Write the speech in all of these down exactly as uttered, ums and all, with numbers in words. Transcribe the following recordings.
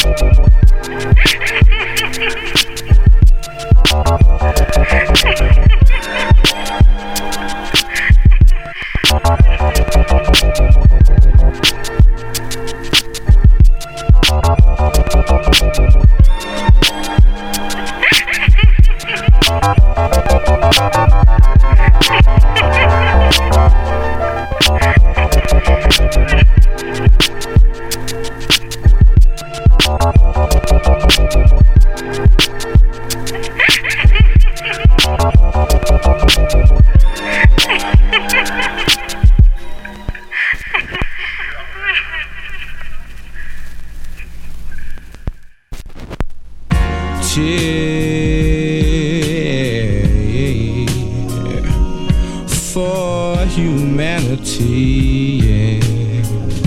For humanity, yeah.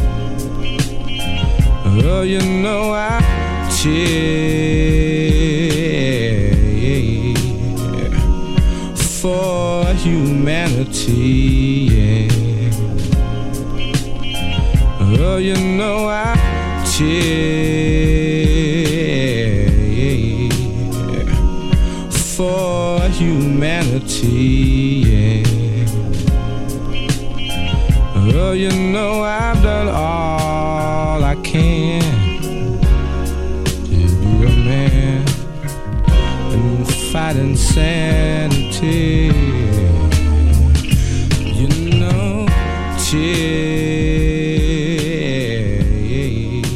Oh, you know I cheer for humanity, yeah. Oh, you know I cheer for humanity, yeah. Oh, you know I've done all I can to be a man and fight insanity. You know, cheer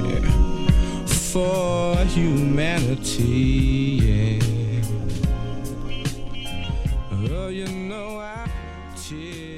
for humanity, yeah. Oh, you know I cheer.